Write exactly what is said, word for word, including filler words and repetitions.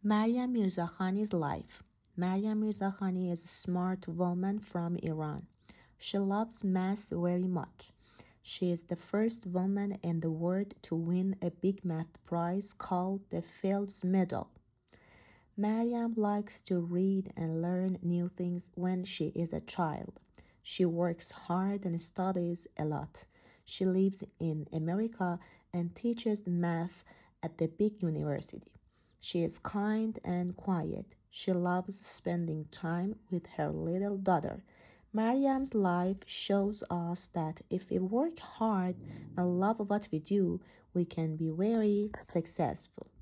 Maryam Mirzakhani's life. Maryam Mirzakhani is a smart woman from Iran. She loves math very much. She is the first woman in the world to win a big math prize called the Fields Medal. Maryam likes to read and learn new things when she is a child. She works hard and studies a lot. She lives in America and teaches math at the big university. She is kind and quiet. She loves spending time with her little daughter. Mariam's life shows us that if we work hard and love what we do, we can be very successful.